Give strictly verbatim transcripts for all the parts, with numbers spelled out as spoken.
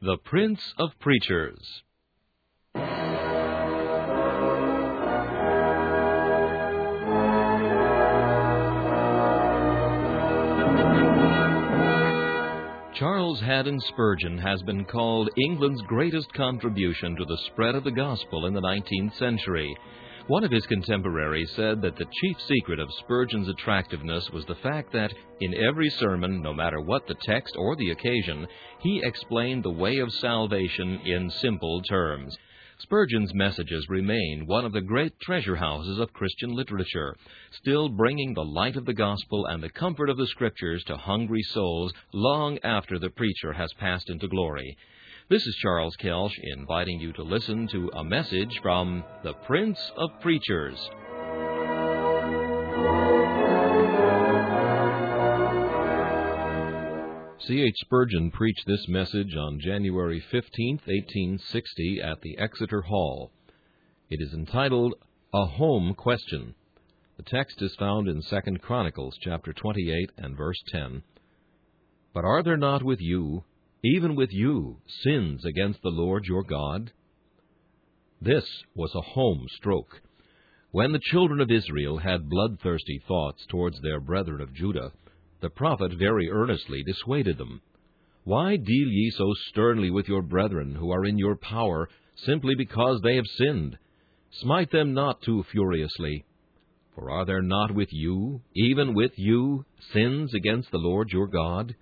The Prince of Preachers. Charles Haddon Spurgeon has been called England's greatest contribution to the spread of the gospel in the nineteenth century. One of his contemporaries said that the chief secret of Spurgeon's attractiveness was the fact that, in every sermon, no matter what the text or the occasion, he explained the way of salvation in simple terms. Spurgeon's messages remain one of the great treasure houses of Christian literature, still bringing the light of the gospel and the comfort of the Scriptures to hungry souls long after the preacher has passed into glory. This is Charles Kelsch inviting you to listen to a message from the Prince of Preachers. C H Spurgeon preached this message on January fifteenth, eighteen sixty, at the Exeter Hall. It is entitled, A Home Question. The text is found in Second Chronicles, chapter twenty-eight, and verse ten. But are there not with you, even with you, sins against the Lord your God? This was a home stroke. When the children of Israel had bloodthirsty thoughts towards their brethren of Judah, the prophet very earnestly dissuaded them. Why deal ye so sternly with your brethren who are in your power, simply because they have sinned? Smite them not too furiously. For are there not with you, even with you, sins against the Lord your God?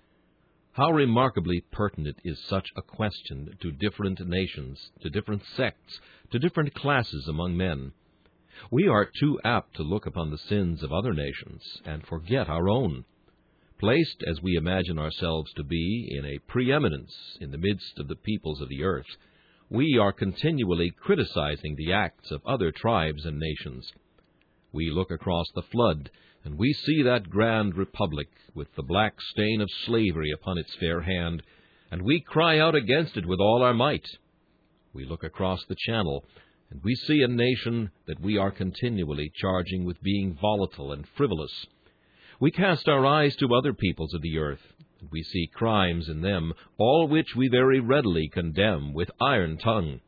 How remarkably pertinent is such a question to different nations, to different sects, to different classes among men. We are too apt to look upon the sins of other nations and forget our own. Placed, as we imagine ourselves to be, in a preeminence in the midst of the peoples of the earth, we are continually criticizing the acts of other tribes and nations. We look across the flood, and we see that grand republic with the black stain of slavery upon its fair hand, and we cry out against it with all our might. We look across the channel, and we see a nation that we are continually charging with being volatile and frivolous. We cast our eyes to other peoples of the earth, and we see crimes in them, all which we very readily condemn with iron tongue.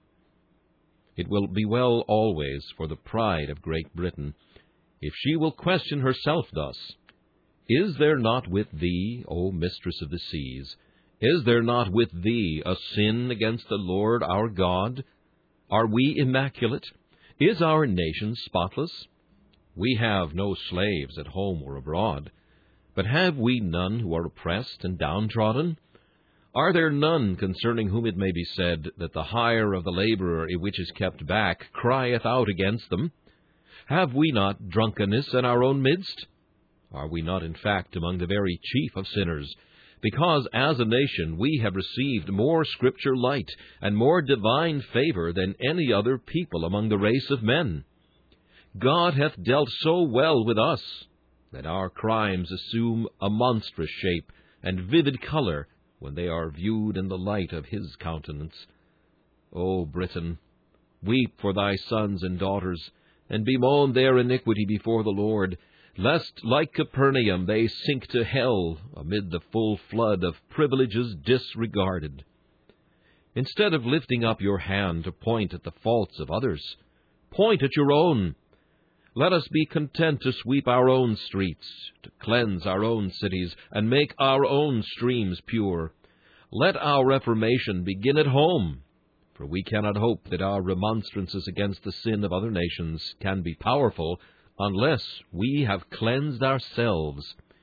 It will be well always for the pride of Great Britain if she will question herself thus, Is there not with thee, O mistress of the seas, is there not with thee a sin against the Lord our God? Are we immaculate? Is our nation spotless? We have no slaves at home or abroad, but have we none who are oppressed and downtrodden? Are there none concerning whom it may be said that the hire of the laborer which is kept back crieth out against them? Have we not drunkenness in our own midst? Are we not in fact among the very chief of sinners, because as a nation we have received more Scripture light and more divine favor than any other people among the race of men? God hath dealt so well with us that our crimes assume a monstrous shape and vivid color when they are viewed in the light of His countenance. O Britain, weep for thy sons and daughters, and bemoan their iniquity before the Lord, lest, like Capernaum, they sink to hell amid the full flood of privileges disregarded. Instead of lifting up your hand to point at the faults of others, point at your own. Let us be content to sweep our own streets, to cleanse our own cities, and make our own streams pure. Let our reformation begin at home, for we cannot hope that our remonstrances against the sin of other nations can be powerful unless we have cleansed ourselves.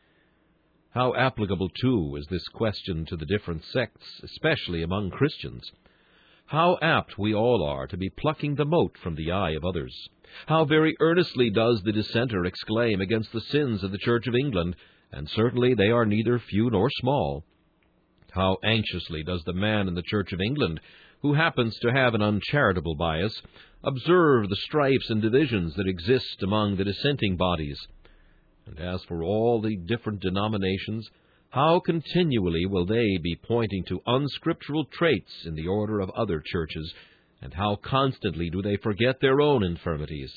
How applicable, too, is this question to the different sects, especially among Christians. How apt we all are to be plucking the mote from the eye of others. How very earnestly does the dissenter exclaim against the sins of the Church of England, and certainly they are neither few nor small. How anxiously does the man in the Church of England, who happens to have an uncharitable bias, observe the strifes and divisions that exist among the dissenting bodies. And as for all the different denominations, how continually will they be pointing to unscriptural traits in the order of other churches, and how constantly do they forget their own infirmities.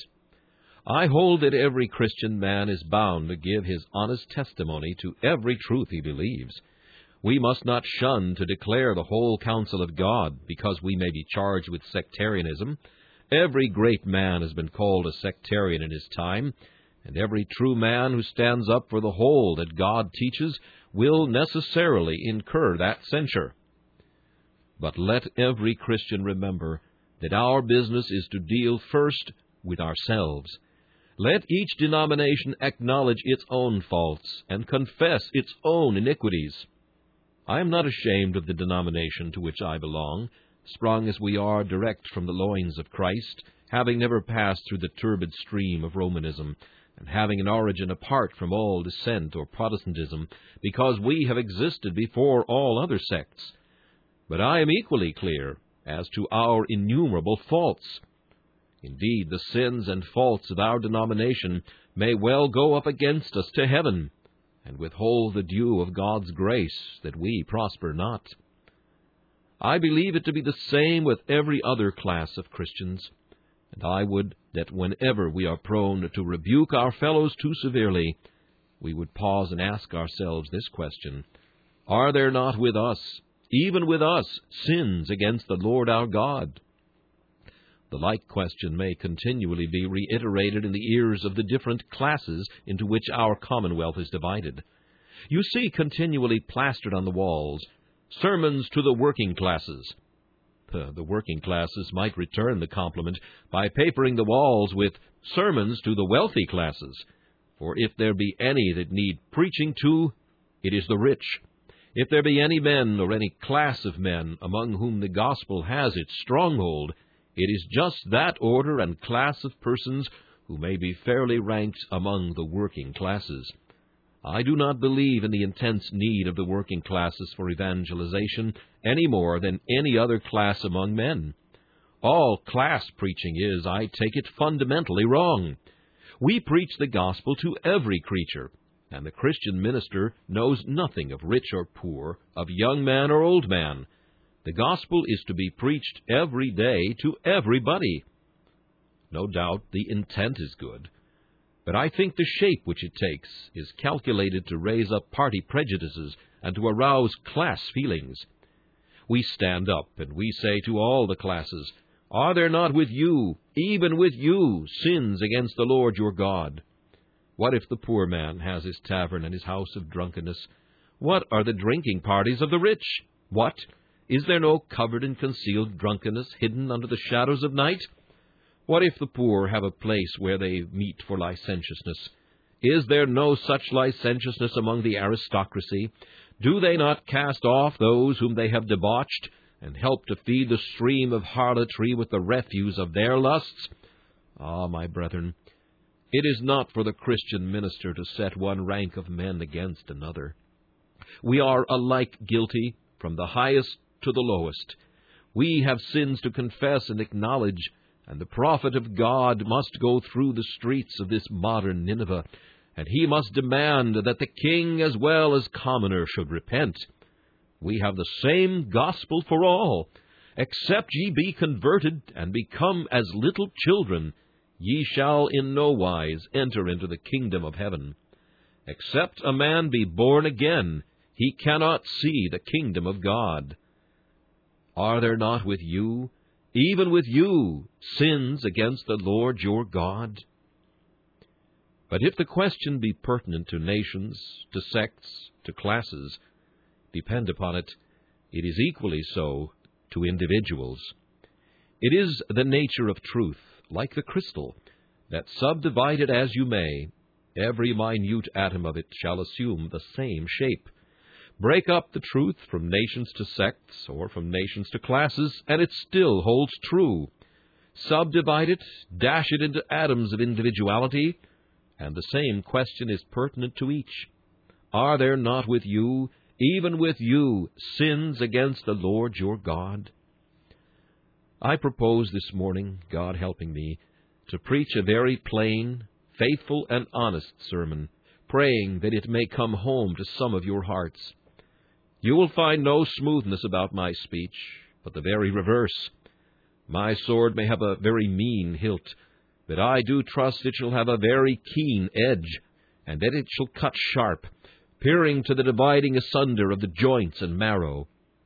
I hold that every Christian man is bound to give his honest testimony to every truth he believes. We must not shun to declare the whole counsel of God, because we may be charged with sectarianism. Every great man has been called a sectarian in his time, and every true man who stands up for the whole that God teaches will necessarily incur that censure. But let every Christian remember that our business is to deal first with ourselves. Let each denomination acknowledge its own faults and confess its own iniquities. I am not ashamed of the denomination to which I belong, sprung as we are direct from the loins of Christ, having never passed through the turbid stream of Romanism, and having an origin apart from all dissent or Protestantism, because we have existed before all other sects. But I am equally clear as to our innumerable faults. Indeed, the sins and faults of our denomination may well go up against us to heaven, and withhold the due of God's grace, that we prosper not. I believe it to be the same with every other class of Christians, and I would that whenever we are prone to rebuke our fellows too severely, we would pause and ask ourselves this question: Are there not with us, even with us, sins against the Lord our God? The like question may continually be reiterated in the ears of the different classes into which our commonwealth is divided. You see continually plastered on the walls, sermons to the working classes. Uh, the working classes might return the compliment by papering the walls with sermons to the wealthy classes. For if there be any that need preaching to, it is the rich. If there be any men or any class of men among whom the gospel has its stronghold, it is just that order and class of persons who may be fairly ranked among the working classes. I do not believe in the intense need of the working classes for evangelization any more than any other class among men. All class preaching is, I take it, fundamentally wrong. We preach the gospel to every creature, and the Christian minister knows nothing of rich or poor, of young man or old man. The gospel is to be preached every day to everybody. No doubt the intent is good, but I think the shape which it takes is calculated to raise up party prejudices and to arouse class feelings. We stand up and we say to all the classes, Are there not with you, even with you, sins against the Lord your God? What if the poor man has his tavern and his house of drunkenness? What are the drinking parties of the rich? What? Is there no covered and concealed drunkenness hidden under the shadows of night? What if the poor have a place where they meet for licentiousness? Is there no such licentiousness among the aristocracy? Do they not cast off those whom they have debauched, and help to feed the stream of harlotry with the refuse of their lusts? Ah, my brethren, it is not for the Christian minister to set one rank of men against another. We are alike guilty, from the highest to the lowest. We have sins to confess and acknowledge, and the prophet of God must go through the streets of this modern Nineveh, and he must demand that the king as well as commoner should repent. We have the same gospel for all. Except ye be converted and become as little children, ye shall in no wise enter into the kingdom of heaven. Except a man be born again, he cannot see the kingdom of God. Are there not with you, even with you, sins against the Lord your God? But if the question be pertinent to nations, to sects, to classes, depend upon it, it is equally so to individuals. It is the nature of truth, like the crystal, that subdivide it as you may, every minute atom of it shall assume the same shape. Break up the truth from nations to sects, or from nations to classes, and it still holds true. Subdivide it, dash it into atoms of individuality, and the same question is pertinent to each. Are there not with you, even with you, sins against the Lord your God? I propose this morning, God helping me, to preach a very plain, faithful, and honest sermon, praying that it may come home to some of your hearts. You will find no smoothness about my speech, but the very reverse. My sword may have a very mean hilt, but I do trust it shall have a very keen edge, and that it shall cut sharp, peering to the dividing asunder of the joints and marrow.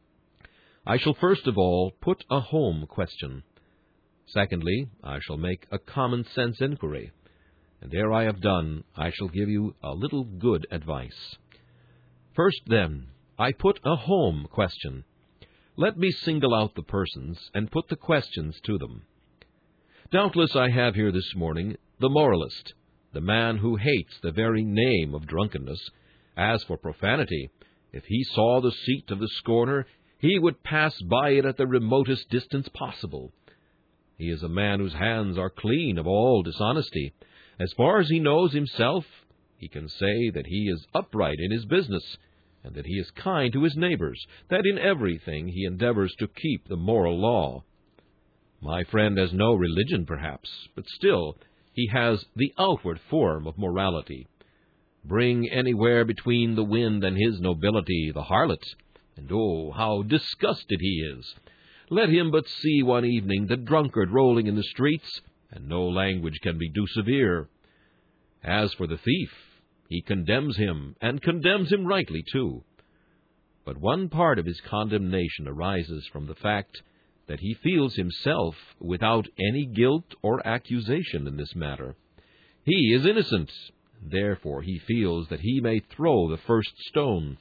I shall first of all put a home question. Secondly, I shall make a common-sense inquiry. And ere I have done, I shall give you a little good advice. First, then, I put a home question. Let me single out the persons and put the questions to them. Doubtless I have here this morning the moralist, the man who hates the very name of drunkenness. As for profanity, if he saw the seat of the scorner, he would pass by it at the remotest distance possible. He is a man whose hands are clean of all dishonesty. As far as he knows himself, he can say that he is upright in his business, and that he is kind to his neighbors, that in everything he endeavors to keep the moral law. My friend has no religion, perhaps, but still he has the outward form of morality. Bring anywhere between the wind and his nobility the harlot, and oh, how disgusted he is! Let him but see one evening the drunkard rolling in the streets, and no language can be too severe. As for the thief, he condemns him, and condemns him rightly, too. But one part of his condemnation arises from the fact that he feels himself without any guilt or accusation in this matter. He is innocent, therefore he feels that he may throw the first stone.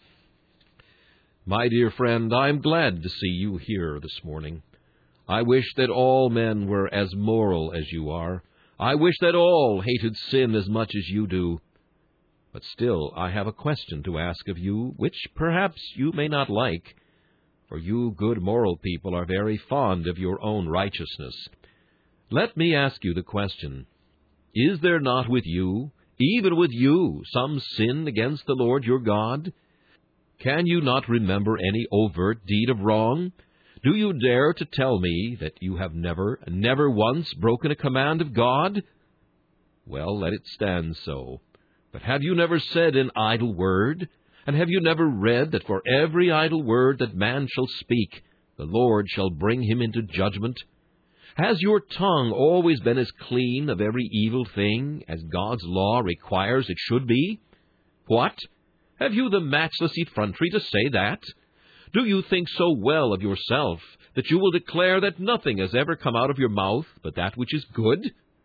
My dear friend, I am glad to see you here this morning. I wish that all men were as moral as you are. I wish that all hated sin as much as you do. But still, I have a question to ask of you, which perhaps you may not like, for you good moral people are very fond of your own righteousness. Let me ask you the question, is there not with you, even with you, some sin against the Lord your God? Can you not remember any overt deed of wrong? Do you dare to tell me that you have never, never once broken a command of God? Well, let it stand so. But have you never said an idle word? And have you never read that for every idle word that man shall speak, the Lord shall bring him into judgment? Has your tongue always been as clean of every evil thing as God's law requires it should be? What? Have you the matchless effrontery to say that? Do you think so well of yourself that you will declare that nothing has ever come out of your mouth but that which is good?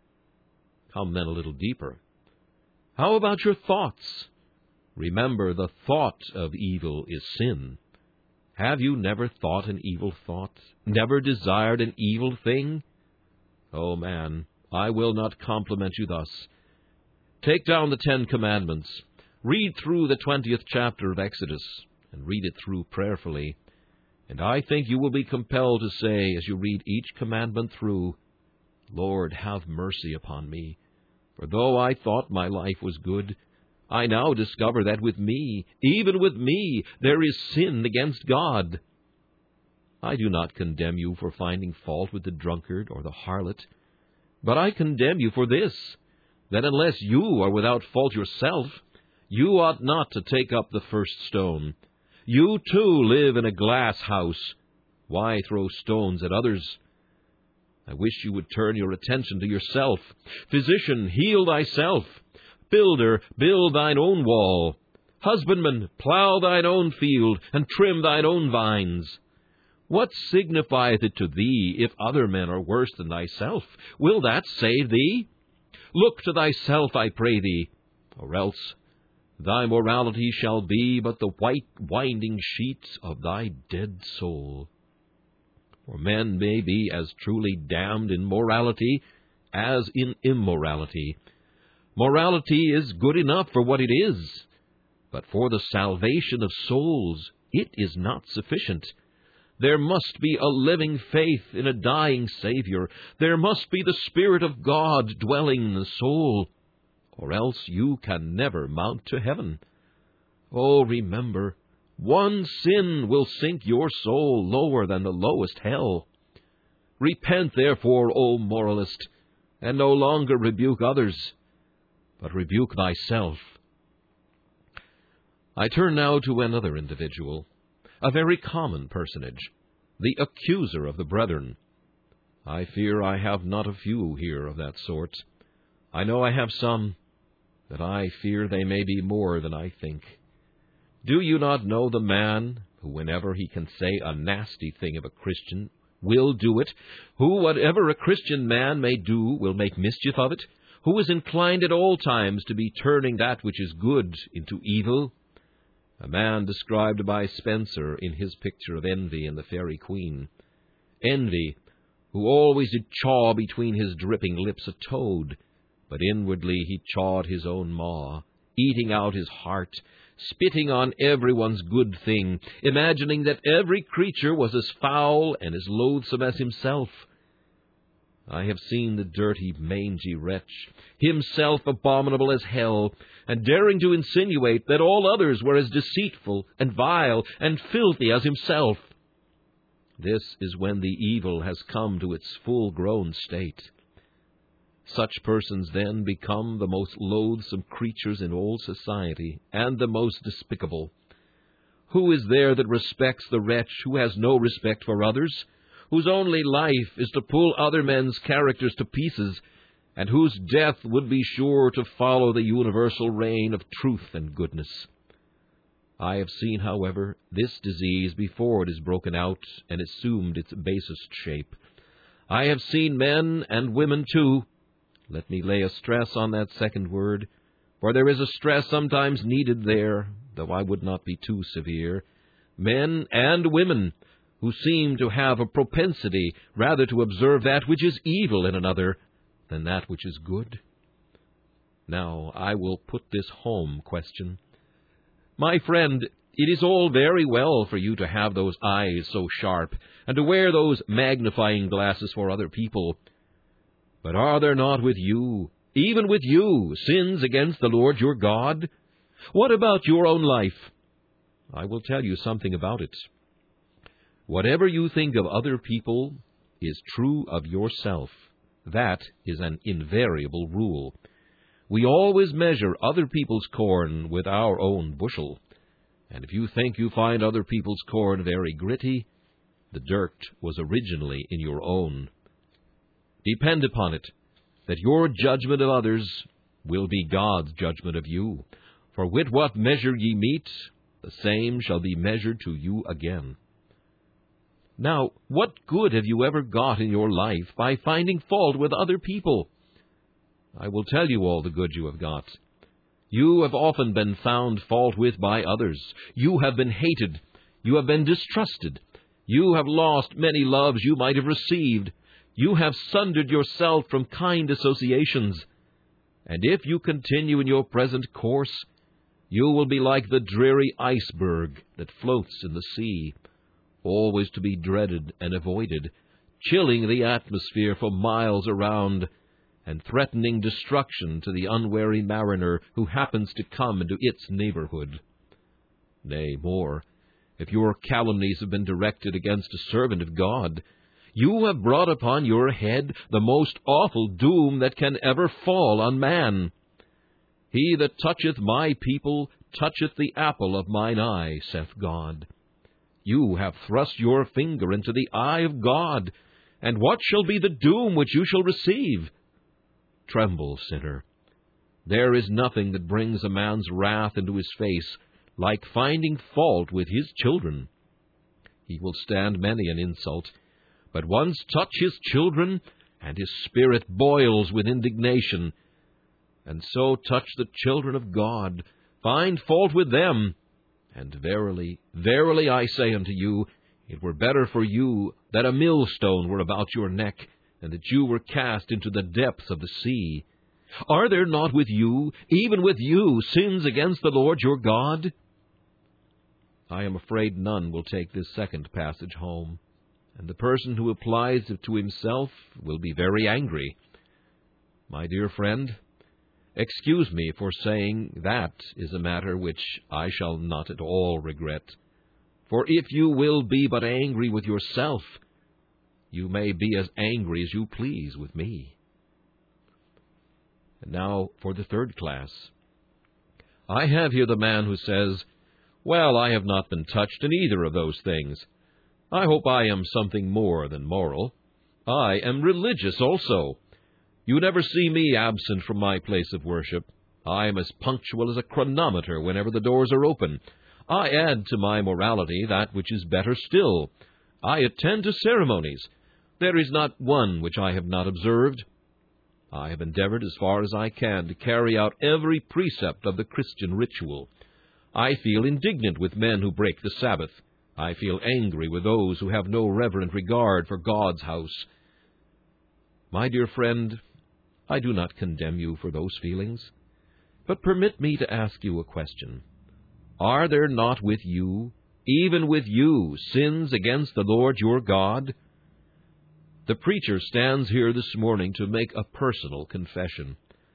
Come then a little deeper. How about your thoughts? Remember, the thought of evil is sin. Have you never thought an evil thought, never desired an evil thing? Oh, man, I will not compliment you thus. Take down the Ten Commandments. Read through the twentieth chapter of Exodus, and read it through prayerfully. And I think you will be compelled to say, as you read each commandment through, Lord, have mercy upon me. For though I thought my life was good, I now discover that with me, even with me, there is sin against God. I do not condemn you for finding fault with the drunkard or the harlot, but I condemn you for this, that unless you are without fault yourself, you ought not to take up the first stone. You too live in a glass house. Why throw stones at others? I wish you would turn your attention to yourself. Physician, heal thyself. Builder, build thine own wall. Husbandman, plough thine own field, and trim thine own vines. What signifieth it to thee if other men are worse than thyself? Will that save thee? Look to thyself, I pray thee, or else thy morality shall be but the white winding sheets of thy dead soul. For men may be as truly damned in morality as in immorality. Morality is good enough for what it is, but for the salvation of souls it is not sufficient. There must be a living faith in a dying Savior. There must be the Spirit of God dwelling in the soul, or else you can never mount to heaven. Oh, remember, one sin will sink your soul lower than the lowest hell. Repent, therefore, O moralist, and no longer rebuke others, but rebuke thyself. I turn now to another individual, a very common personage, the accuser of the brethren. I fear I have not a few here of that sort. I know I have some, but I fear they may be more than I think. Do you not know the man who, whenever he can say a nasty thing of a Christian, will do it, who, whatever a Christian man may do, will make mischief of it, who is inclined at all times to be turning that which is good into evil? A man described by Spenser in his picture of Envy and the Fairy Queen. Envy, who always did chaw between his dripping lips a toad, but inwardly he chawed his own maw, eating out his heart, spitting on everyone's good thing, imagining that every creature was as foul and as loathsome as himself. I have seen the dirty, mangy wretch, himself abominable as hell, and daring to insinuate that all others were as deceitful and vile and filthy as himself. This is when the evil has come to its full-grown state. Such persons then become the most loathsome creatures in all society, and the most despicable. Who is there that respects the wretch who has no respect for others, whose only life is to pull other men's characters to pieces, and whose death would be sure to follow the universal reign of truth and goodness? I have seen, however, this disease before it is broken out and assumed its basest shape. I have seen men and women, too. Let me lay a stress on that second word, for there is a stress sometimes needed there, though I would not be too severe. Men and women who seem to have a propensity rather to observe that which is evil in another than that which is good. Now I will put this home question. My friend, it is all very well for you to have those eyes so sharp, and to wear those magnifying glasses for other people. But are there not with you, even with you, sins against the Lord your God? What about your own life? I will tell you something about it. Whatever you think of other people is true of yourself. That is an invariable rule. We always measure other people's corn with our own bushel. And if you think you find other people's corn very gritty, the dirt was originally in your own. Depend upon it that your judgment of others will be God's judgment of you. For with what measure ye meet, the same shall be measured to you again. Now, what good have you ever got in your life by finding fault with other people? I will tell you all the good you have got. You have often been found fault with by others. You have been hated. You have been distrusted. You have lost many loves you might have received. You have sundered yourself from kind associations. And if you continue in your present course, you will be like the dreary iceberg that floats in the sea, always to be dreaded and avoided, chilling the atmosphere for miles around, and threatening destruction to the unwary mariner who happens to come into its neighborhood. Nay, more, if your calumnies have been directed against a servant of God, you have brought upon your head the most awful doom that can ever fall on man. He that toucheth my people toucheth the apple of mine eye, saith God. You have thrust your finger into the eye of God, and what shall be the doom which you shall receive? Tremble, sinner. There is nothing that brings a man's wrath into his face like finding fault with his children. He will stand many an insult, but once touch his children, and his spirit boils with indignation. And so touch the children of God, find fault with them, and verily, verily I say unto you, it were better for you that a millstone were about your neck, and that you were cast into the depths of the sea. Are there not with you, even with you, sins against the Lord your God? I am afraid none will take this second passage home, and the person who applies it to himself will be very angry. My dear friend, excuse me for saying that is a matter which I shall not at all regret. For if you will be but angry with yourself, you may be as angry as you please with me. And now for the third class. I have here the man who says, well, I have not been touched in either of those things. I hope I am something more than moral. I am religious also. You never see me absent from my place of worship. I am as punctual as a chronometer whenever the doors are open. I add to my morality that which is better still. I attend to ceremonies. There is not one which I have not observed. I have endeavored as far as I can to carry out every precept of the Christian ritual. I feel indignant with men who break the Sabbath. I feel angry with those who have no reverent regard for God's house. My dear friend, I do not condemn you for those feelings, but permit me to ask you a question. Are there not with you, even with you, sins against the Lord your God? The preacher stands here this morning to make a personal confession.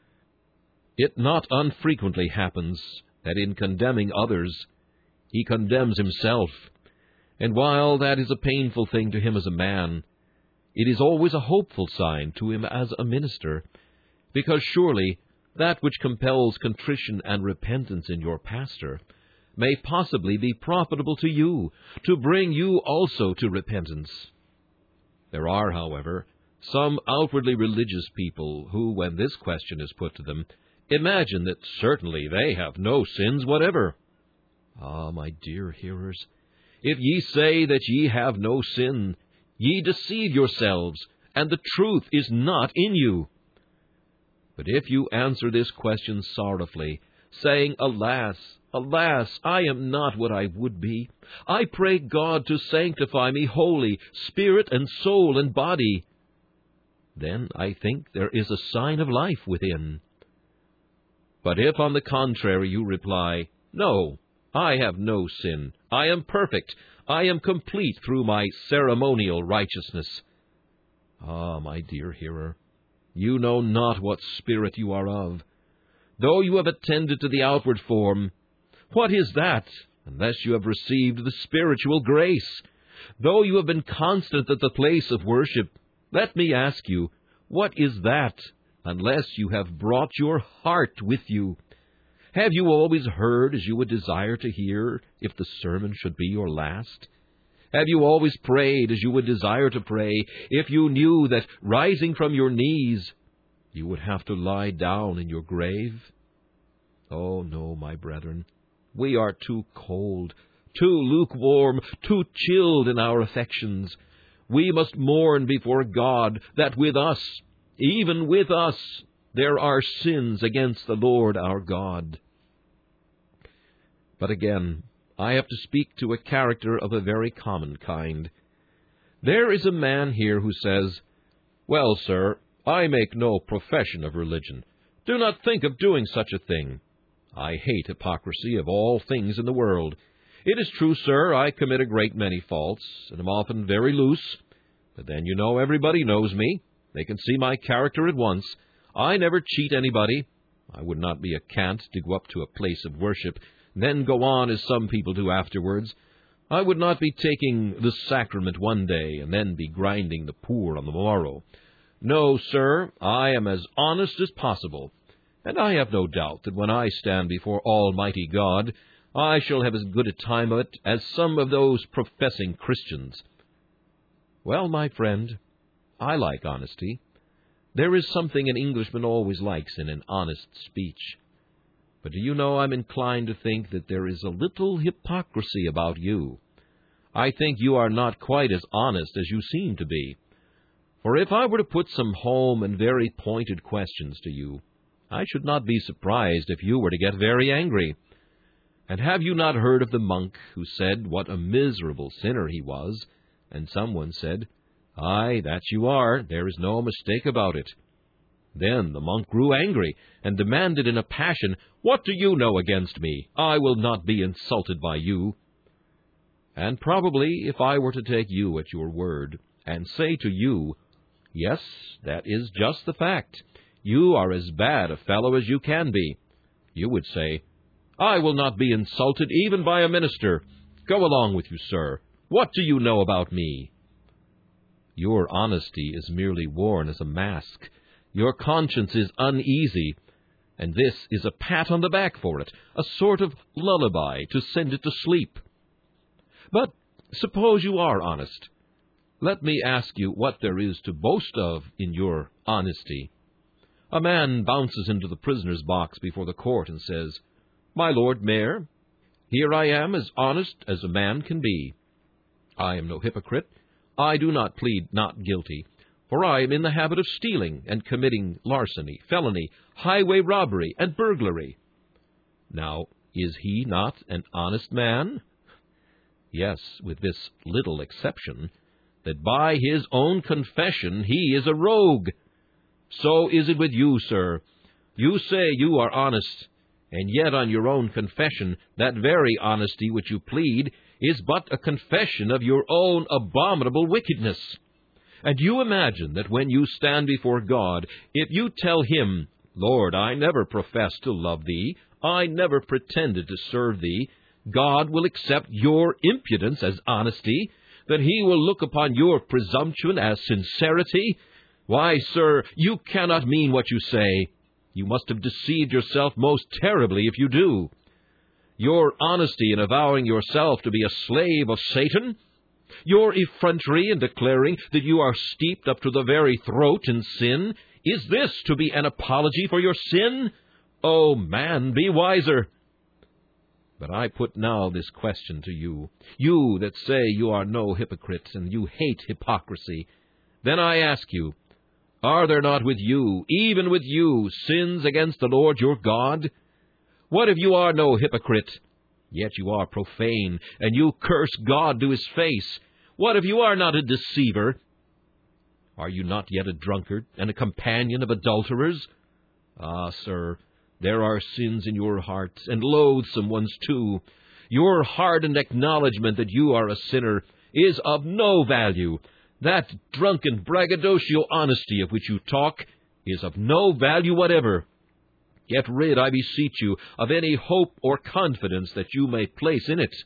It not unfrequently happens that in condemning others, he condemns himself, and while that is a painful thing to him as a man, it is always a hopeful sign to him as a minister, because surely that which compels contrition and repentance in your pastor may possibly be profitable to you, to bring you also to repentance. There are, however, some outwardly religious people who, when this question is put to them, imagine that certainly they have no sins whatever. Ah, my dear hearers, if ye say that ye have no sin, ye deceive yourselves, and the truth is not in you. But if you answer this question sorrowfully, saying, Alas, alas, I am not what I would be. I pray God to sanctify me wholly, spirit and soul and body, then I think there is a sign of life within. But if, on the contrary, you reply, No, I have no sin, I am perfect, I am complete through my ceremonial righteousness. Ah, my dear hearer, you know not what spirit you are of. Though you have attended to the outward form, what is that, unless you have received the spiritual grace? Though you have been constant at the place of worship, let me ask you, what is that, unless you have brought your heart with you? Have you always heard as you would desire to hear, if the sermon should be your last? Have you always prayed as you would desire to pray, if you knew that, rising from your knees, you would have to lie down in your grave? Oh, no, my brethren, we are too cold, too lukewarm, too chilled in our affections. We must mourn before God that with us, even with us, there are sins against the Lord our God. But again, I have to speak to a character of a very common kind. There is a man here who says, Well, sir, I make no profession of religion. Do not think of doing such a thing. I hate hypocrisy of all things in the world. It is true, sir, I commit a great many faults, and am often very loose. But then, you know, everybody knows me. They can see my character at once. I never cheat anybody. I would not be a cant to go up to a place of worship, then go on as some people do afterwards. I would not be taking the sacrament one day, and then be grinding the poor on the morrow. No, sir, I am as honest as possible, and I have no doubt that when I stand before Almighty God, I shall have as good a time of it as some of those professing Christians. Well, my friend, I like honesty. There is something an Englishman always likes in an honest speech. But do you know, I'm inclined to think that there is a little hypocrisy about you. I think you are not quite as honest as you seem to be. For if I were to put some home and very pointed questions to you, I should not be surprised if you were to get very angry. And have you not heard of the monk who said what a miserable sinner he was? And someone said, Aye, that you are, there is no mistake about it. Then the monk grew angry, and demanded in a passion, What do you know against me? I will not be insulted by you. And probably, if I were to take you at your word, and say to you, Yes, that is just the fact. You are as bad a fellow as you can be, you would say, I will not be insulted even by a minister. Go along with you, sir. What do you know about me? Your honesty is merely worn as a mask. Your conscience is uneasy, and this is a pat on the back for it, a sort of lullaby to send it to sleep. But suppose you are honest. Let me ask you what there is to boast of in your honesty. A man bounces into the prisoner's box before the court and says, My Lord Mayor, Here I am, as honest as a man can be. I am no hypocrite. I do not plead not guilty, for I am in the habit of stealing and committing larceny, felony, highway robbery, and burglary. Now, is he not an honest man? Yes, with this little exception, that by his own confession he is a rogue. So is it with you, sir. You say you are honest, and yet on your own confession that very honesty which you plead is but a confession of your own abominable wickedness. And you imagine that when you stand before God, if you tell him, Lord, I never professed to love thee, I never pretended to serve thee, God will accept your impudence as honesty, that he will look upon your presumption as sincerity? Why, sir, you cannot mean what you say. You must have deceived yourself most terribly if you do. Your honesty in avowing yourself to be a slave of Satan, your effrontery in declaring that you are steeped up to the very throat in sin, is this to be an apology for your sin? Oh, man, be wiser. But I put now this question to you, you that say you are no hypocrite and you hate hypocrisy. Then I ask you, are there not with you, even with you, sins against the Lord your God? What if you are no hypocrite? Yet you are profane, and you curse God to his face. What if you are not a deceiver? Are you not yet a drunkard, and a companion of adulterers? Ah, sir, there are sins in your hearts, and loathsome ones too. Your hardened acknowledgment that you are a sinner is of no value. That drunken braggadocio honesty of which you talk is of no value whatever. Get rid, I beseech you, of any hope or confidence that you may place in it.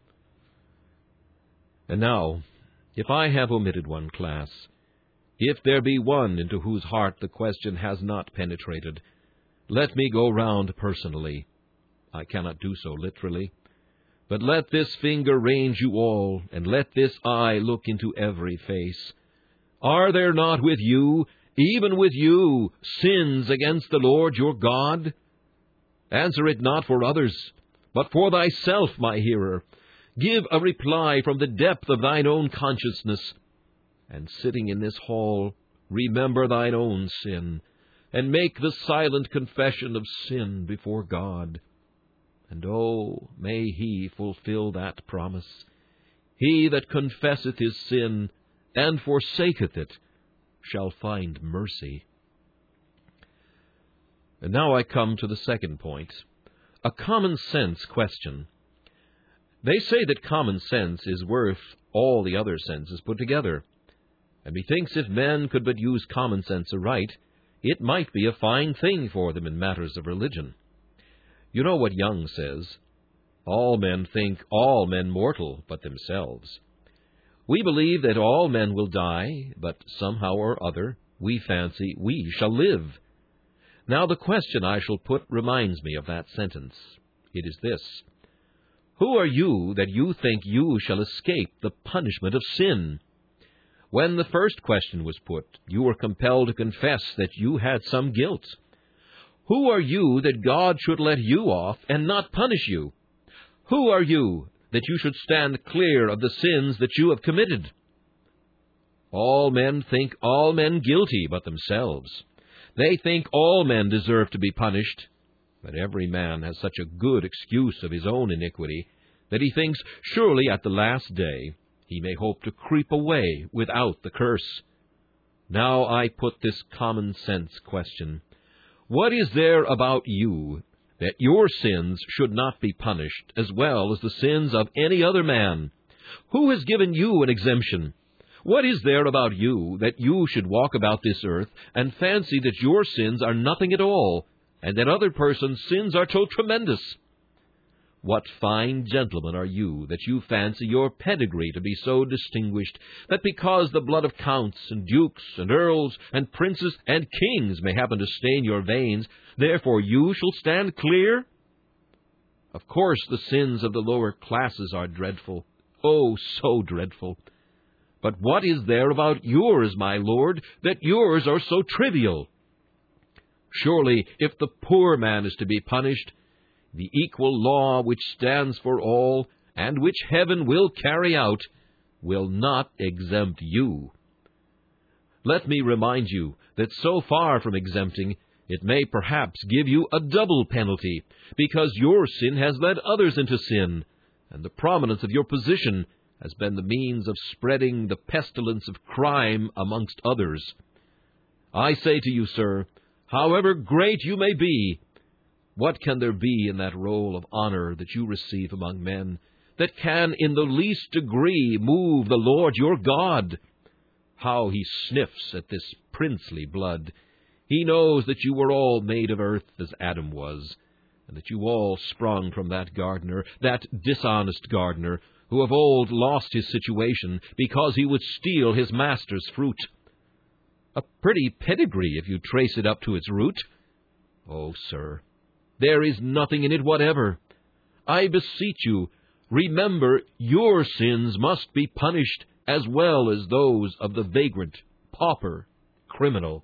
And now, if I have omitted one class, if there be one into whose heart the question has not penetrated, let me go round personally. I cannot do so literally. But let this finger range you all, and let this eye look into every face. Are there not with you, even with you, sins against the Lord your God? Answer it not for others, but for thyself, my hearer. Give a reply from the depth of thine own consciousness. And sitting in this hall, remember thine own sin, and make the silent confession of sin before God. And oh, may he fulfill that promise. He that confesseth his sin, and forsaketh it, shall find mercy. And now I come to the second point, a common sense question. They say that common sense is worth all the other senses put together. And methinks if men could but use common sense aright, it might be a fine thing for them in matters of religion. You know what Young says, all men think all men mortal but themselves. We believe that all men will die, but somehow or other we fancy we shall live. Now the question I shall put reminds me of that sentence. It is this: who are you that you think you shall escape the punishment of sin? When the first question was put, you were compelled to confess that you had some guilt. Who are you that God should let you off and not punish you? Who are you that you should stand clear of the sins that you have committed? All men think all men guilty but themselves. They think all men deserve to be punished. But every man has such a good excuse of his own iniquity that he thinks surely at the last day he may hope to creep away without the curse. Now I put this common sense question: what is there about you that your sins should not be punished as well as the sins of any other man? Who has given you an exemption? What is there about you that you should walk about this earth and fancy that your sins are nothing at all, and that other persons' sins are so tremendous? What fine gentlemen are you that you fancy your pedigree to be so distinguished, that because the blood of counts and dukes and earls and princes and kings may happen to stain your veins, therefore you shall stand clear? Of course the sins of the lower classes are dreadful, oh, so dreadful. But what is there about yours, my lord, that yours are so trivial? Surely, if the poor man is to be punished, The equal law which stands for all, and which heaven will carry out, will not exempt you. Let me remind you that so far from exempting, it may perhaps give you a double penalty, because your sin has led others into sin, and the prominence of your position has been the means of spreading the pestilence of crime amongst others. I say to you, sir, however great you may be, what can there be in that roll of honor that you receive among men that can in the least degree move the Lord your God? How he sniffs at this princely blood! He knows that you were all made of earth as Adam was, and that you all sprung from that gardener, that dishonest gardener, who of old lost his situation because he would steal his master's fruit. A pretty pedigree if you trace it up to its root. Oh, sir, there is nothing in it whatever. I beseech you, remember your sins must be punished as well as those of the vagrant, pauper, criminal.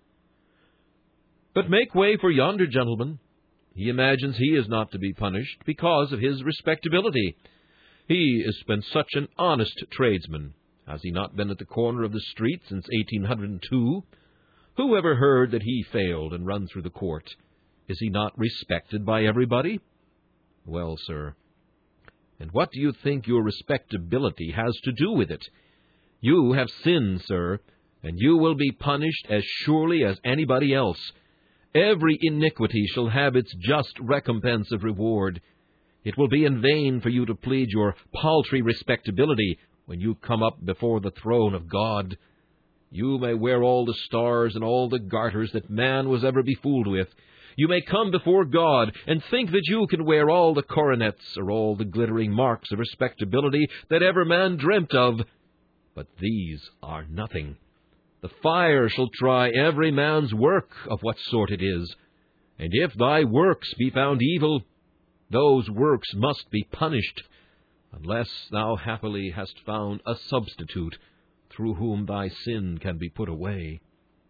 But make way for yonder gentleman. He imagines he is not to be punished because of his respectability. He has been such an honest tradesman. Has he not been at the corner of the street since eighteen hundred two? Who ever heard that he failed and run through the court? Is he not respected by everybody? Well, sir, and what do you think your respectability has to do with it? You have sinned, sir, and you will be punished as surely as anybody else. Every iniquity shall have its just recompense of reward. It will be in vain for you to plead your paltry respectability when you come up before the throne of God. You may wear all the stars and all the garters that man was ever befooled with. You may come before God and think that you can wear all the coronets or all the glittering marks of respectability that ever man dreamt of. But these are nothing. The fire shall try every man's work of what sort it is. And if thy works be found evil, those works must be punished, unless thou happily hast found a substitute through whom thy sin can be put away.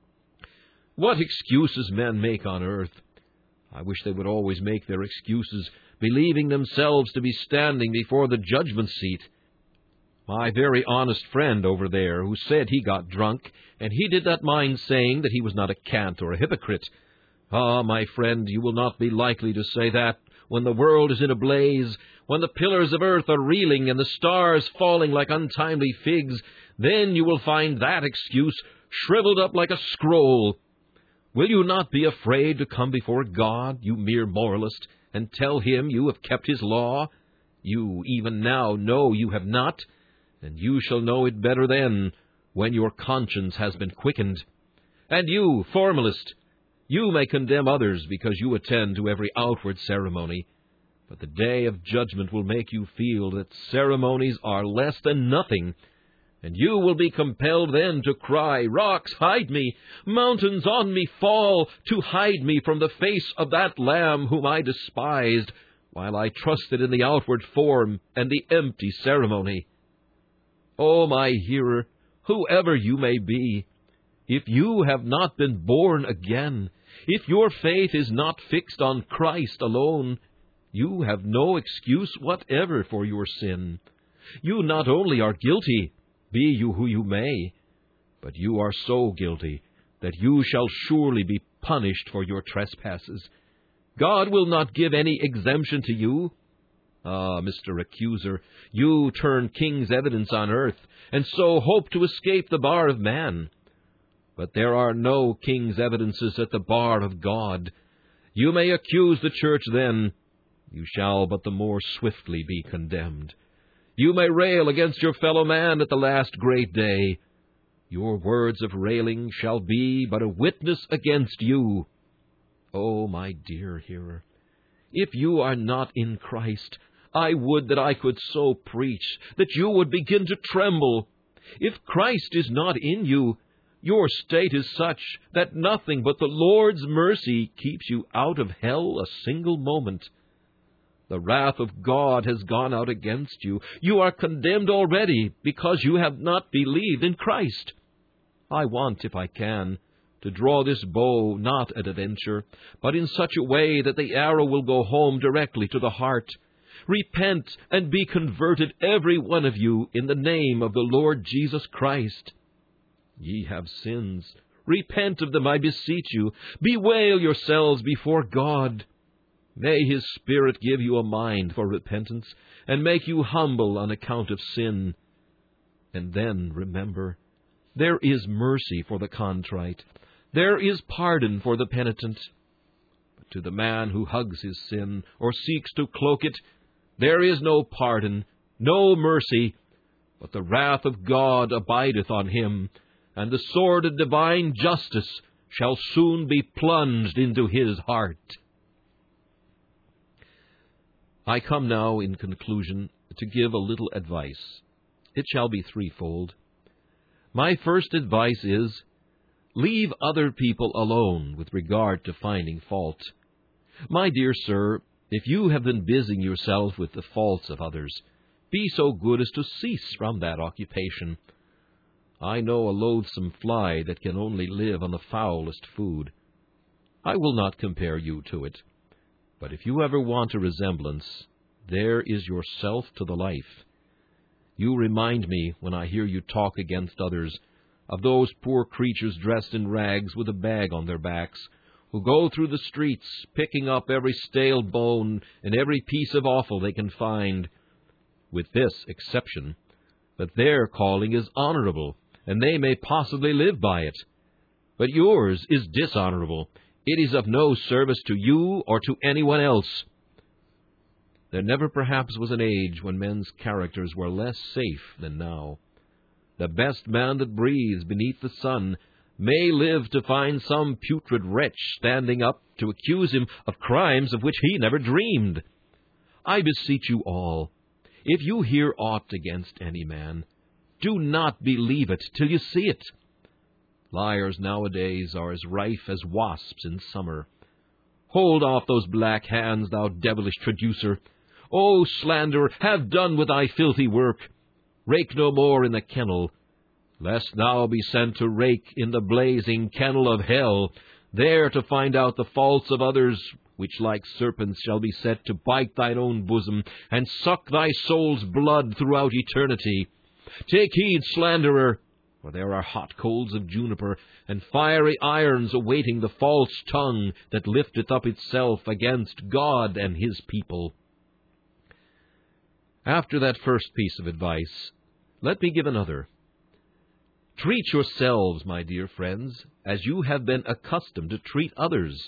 What excuses men make on earth! I wish they would always make their excuses, believing themselves to be standing before the judgment seat. My very honest friend over there, who said he got drunk, and he did not mind saying that he was not a cant or a hypocrite. Ah, my friend, you will not be likely to say that when the world is in a blaze, when the pillars of earth are reeling and the stars falling like untimely figs. Then you will find that excuse shriveled up like a scroll. Will you not be afraid to come before God, you mere moralist, and tell him you have kept his law? You even now know you have not, and you shall know it better then, when your conscience has been quickened. And you, formalist, you may condemn others because you attend to every outward ceremony, but the day of judgment will make you feel that ceremonies are less than nothing, and you will be compelled then to cry, "Rocks, hide me! Mountains, on me fall, to hide me from the face of that Lamb whom I despised, while I trusted in the outward form and the empty ceremony." Oh, my hearer, whoever you may be, if you have not been born again, if your faith is not fixed on Christ alone, you have no excuse whatever for your sin. You not only are guilty, be you who you may, but you are so guilty that you shall surely be punished for your trespasses. God will not give any exemption to you. Ah, Mister Accuser, you turn king's evidence on earth, and so hope to escape the bar of man. But there are no king's evidences at the bar of God. You may accuse the church then, you shall but the more swiftly be condemned. You may rail against your fellow man at the last great day. Your words of railing shall be but a witness against you. Oh, my dear hearer, if you are not in Christ, I would that I could so preach that you would begin to tremble. If Christ is not in you, your state is such that nothing but the Lord's mercy keeps you out of hell a single moment. The wrath of God has gone out against you. You are condemned already because you have not believed in Christ. I want, if I can, to draw this bow not at a venture, but in such a way that the arrow will go home directly to the heart. Repent and be converted, every one of you, in the name of the Lord Jesus Christ. Ye have sins. Repent of them, I beseech you. Bewail yourselves before God. May His Spirit give you a mind for repentance, and make you humble on account of sin. And then remember, there is mercy for the contrite. There is pardon for the penitent. But to the man who hugs his sin, or seeks to cloak it, there is no pardon, no mercy, but the wrath of God abideth on him, and the sword of divine justice shall soon be plunged into his heart. I come now, in conclusion, to give a little advice. It shall be threefold. My first advice is, leave other people alone with regard to finding fault. My dear sir, if you have been busying yourself with the faults of others, be so good as to cease from that occupation. I know a loathsome fly that can only live on the foulest food. I will not compare you to it. But if you ever want a resemblance, there is yourself to the life. You remind me, when I hear you talk against others, of those poor creatures dressed in rags with a bag on their backs, who go through the streets, picking up every stale bone and every piece of offal they can find, with this exception, that their calling is honorable, and they may possibly live by it. But yours is dishonorable. It is of no service to you or to anyone else. There never perhaps was an age when men's characters were less safe than now. The best man that breathes beneath the sun may live to find some putrid wretch standing up to accuse him of crimes of which he never dreamed. I beseech you all, if you hear aught against any man, do not believe it till you see it. Liars nowadays are as rife as wasps in summer. Hold off those black hands, thou devilish traducer. O slanderer, have done with thy filthy work. Rake no more in the kennel, lest thou be sent to rake in the blazing kennel of hell, there to find out the faults of others, which like serpents shall be set to bite thine own bosom, and suck thy soul's blood throughout eternity. Take heed, slanderer, for there are hot coals of juniper, and fiery irons awaiting the false tongue that lifteth up itself against God and His people. After that first piece of advice, let me give another. Treat yourselves, my dear friends, as you have been accustomed to treat others.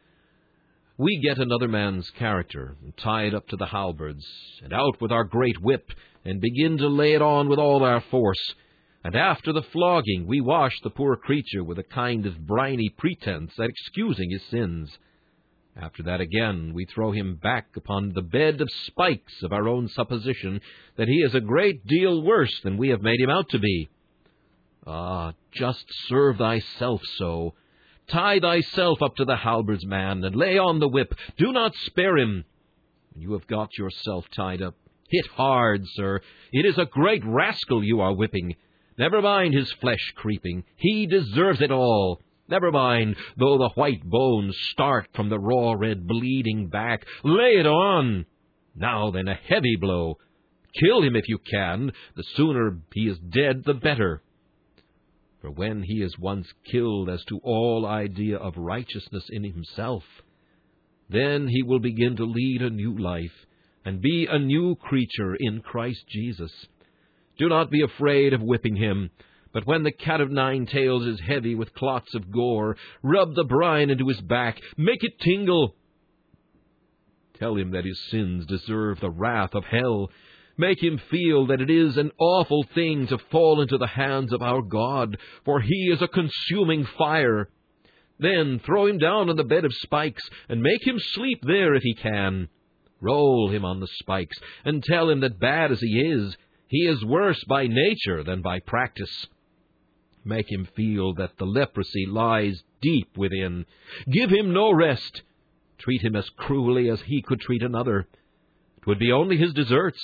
We get another man's character, and tie it up to the halberds, and out with our great whip, and begin to lay it on with all our force. And after the flogging, we wash the poor creature with a kind of briny pretense at excusing his sins. After that again, we throw him back upon the bed of spikes of our own supposition that he is a great deal worse than we have made him out to be. Ah, just serve thyself so. Tie thyself up to the halberds, man, and lay on the whip. Do not spare him. When you have got yourself tied up, hit hard, sir. It is a great rascal you are whipping. Never mind his flesh creeping. He deserves it all. Never mind, though the white bones start from the raw red bleeding back. Lay it on. Now then, a heavy blow. Kill him if you can. The sooner he is dead, the better. For when he is once killed as to all idea of righteousness in himself, then he will begin to lead a new life, and be a new creature in Christ Jesus. Do not be afraid of whipping him, but when the cat of nine tails is heavy with clots of gore, rub the brine into his back, make it tingle. Tell him that his sins deserve the wrath of hell. Make him feel that it is an awful thing to fall into the hands of our God, for He is a consuming fire. Then throw him down on the bed of spikes, and make him sleep there if he can. Roll him on the spikes, and tell him that bad as he is, he is worse by nature than by practice. Make him feel that the leprosy lies deep within. Give him no rest. Treat him as cruelly as he could treat another. It would be only his deserts.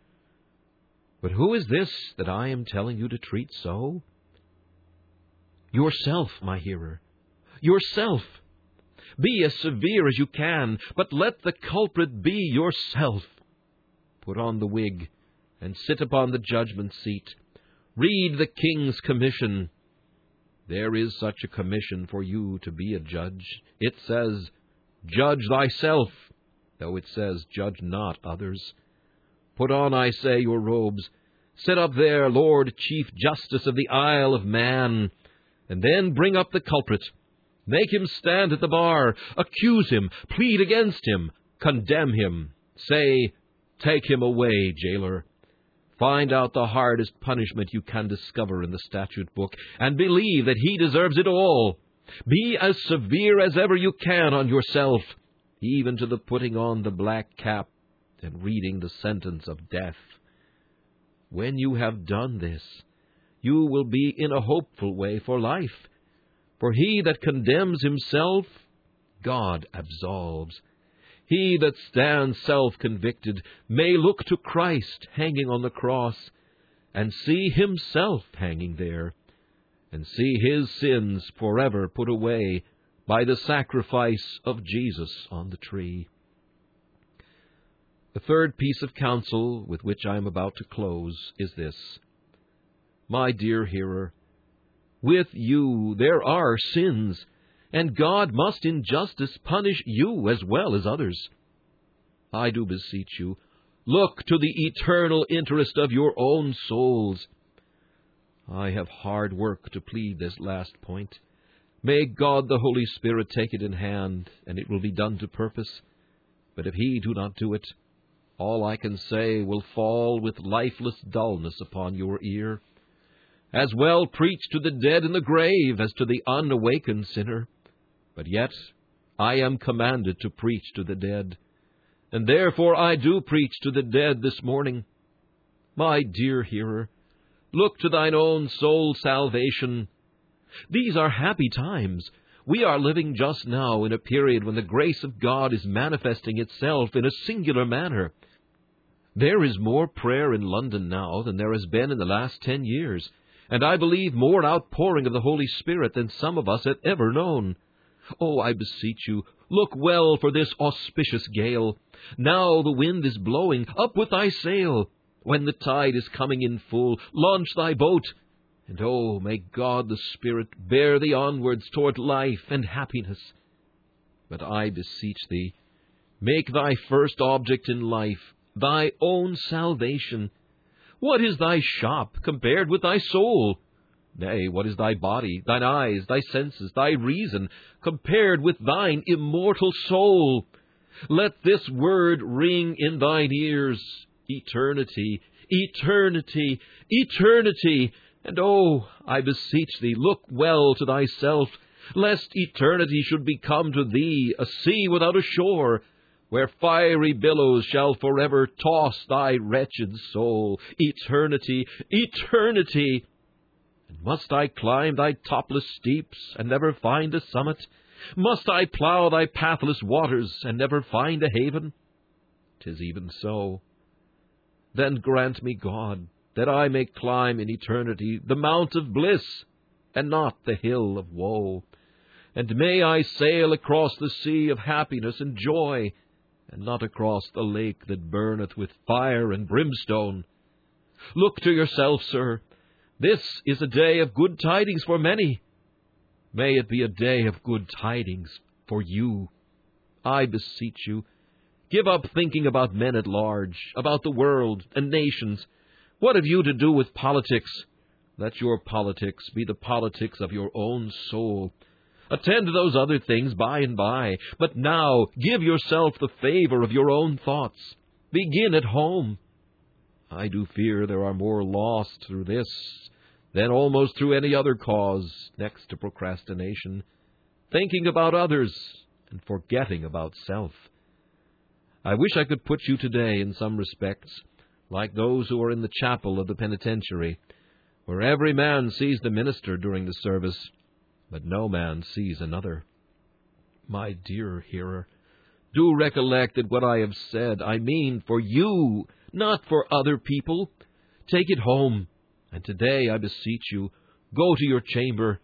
But who is this that I am telling you to treat so? Yourself, my hearer. yourself. Be as severe as you can, but let the culprit be yourself. Put on the wig, and sit upon the judgment seat. Read the king's commission. There is such a commission for you to be a judge. It says, judge thyself, though it says, judge not others. Put on, I say, your robes. Sit up there, Lord Chief Justice of the Isle of Man, and then bring up the culprit. Make him stand at the bar. Accuse him. Plead against him. Condemn him. Say, take him away, jailer. Find out the hardest punishment you can discover in the statute book, and believe that he deserves it all. Be as severe as ever you can on yourself, even to the putting on the black cap and reading the sentence of death. When you have done this, you will be in a hopeful way for life. For he that condemns himself, God absolves. He that stands self-convicted may look to Christ hanging on the cross, and see himself hanging there, and see his sins forever put away by the sacrifice of Jesus on the tree. The third piece of counsel with which I am about to close is this. My dear hearer, with you there are sins, and God must in justice punish you as well as others. I do beseech you, look to the eternal interest of your own souls. I have hard work to plead this last point. May God the Holy Spirit take it in hand, and it will be done to purpose. But if He do not do it, all I can say will fall with lifeless dullness upon your ear. As well preach to the dead in the grave as to the unawakened sinner. But yet I am commanded to preach to the dead, and therefore I do preach to the dead this morning. My dear hearer, look to thine own soul's salvation. These are happy times. We are living just now in a period when the grace of God is manifesting itself in a singular manner. There is more prayer in London now than there has been in the last ten years, and I believe more outpouring of the Holy Spirit than some of us have ever known. Oh, I beseech you, look well for this auspicious gale. Now the wind is blowing, up with thy sail. When the tide is coming in full, launch thy boat. And oh, may God the Spirit bear thee onwards toward life and happiness. But I beseech thee, make thy first object in life thy own salvation. What is thy shop compared with thy soul? Nay, what is thy body, thine eyes, thy senses, thy reason, compared with thine immortal soul? Let this word ring in thine ears, eternity, eternity, eternity. And oh, I beseech thee, look well to thyself, lest eternity should become to thee a sea without a shore, where fiery billows shall forever toss thy wretched soul. Eternity, eternity! And must I climb thy topless steeps and never find a summit? Must I plough thy pathless waters and never find a haven? 'Tis even so. Then grant me, God, that I may climb in eternity the mount of bliss, and not the hill of woe. And may I sail across the sea of happiness and joy, and not across the lake that burneth with fire and brimstone. Look to yourself, sir. This is a day of good tidings for many. May it be a day of good tidings for you. I beseech you, give up thinking about men at large, about the world and nations. What have you to do with politics? Let your politics be the politics of your own soul. Attend to those other things by and by, but now give yourself the favor of your own thoughts. Begin at home. I do fear there are more lost through this than almost through any other cause next to procrastination, thinking about others and forgetting about self. I wish I could put you today, in some respects, like those who are in the chapel of the penitentiary, where every man sees the minister during the service, but no man sees another. My dear hearer, do recollect that what I have said I mean for you, not for other people. Take it home, and today, I beseech you, go to your chamber,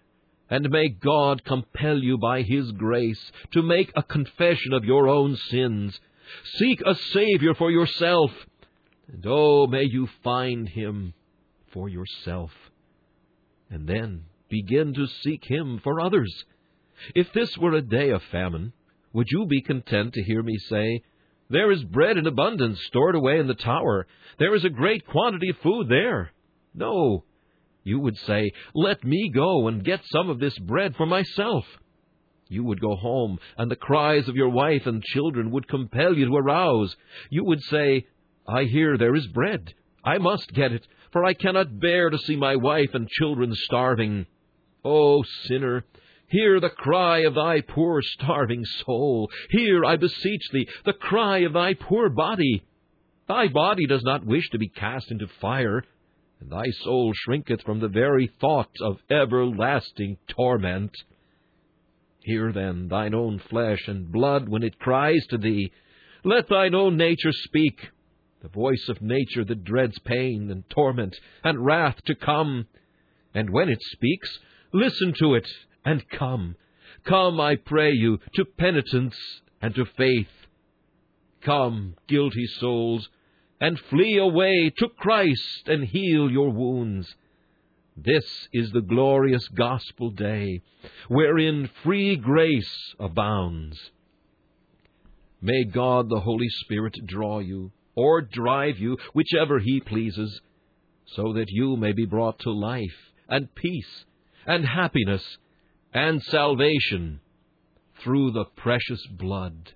And may God compel you by His grace to make a confession of your own sins. Seek a Savior for yourself, and oh, may you find Him for yourself. And then begin to seek Him for others. If this were a day of famine, would you be content to hear me say, "There is bread in abundance stored away in the tower. There is a great quantity of food there"? No. You would say, "Let me go and get some of this bread for myself." You would go home, and the cries of your wife and children would compel you to arouse. You would say, "I hear there is bread. I must get it, for I cannot bear to see my wife and children starving." O sinner, hear the cry of thy poor starving soul. Hear, I beseech thee, the cry of thy poor body. Thy body does not wish to be cast into fire, and thy soul shrinketh from the very thought of everlasting torment. Hear then thine own flesh and blood when it cries to thee. Let thine own nature speak, the voice of nature that dreads pain and torment and wrath to come. And when it speaks, listen to it, and come. Come, I pray you, to penitence and to faith. Come, guilty souls, and flee away to Christ and heal your wounds. This is the glorious gospel day, wherein free grace abounds. May God the Holy Spirit draw you, or drive you, whichever He pleases, so that you may be brought to life and peace and happiness and salvation through the precious blood.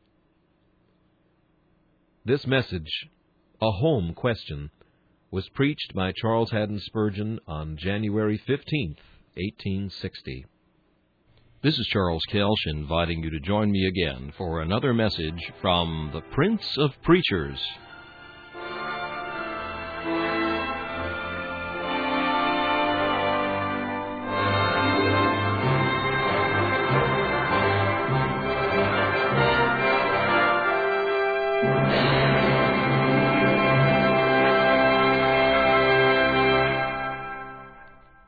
This message, A Home Question, was preached by Charles Haddon Spurgeon on January fifteenth, eighteen sixty. This is Charles Kelsch inviting you to join me again for another message from the Prince of Preachers,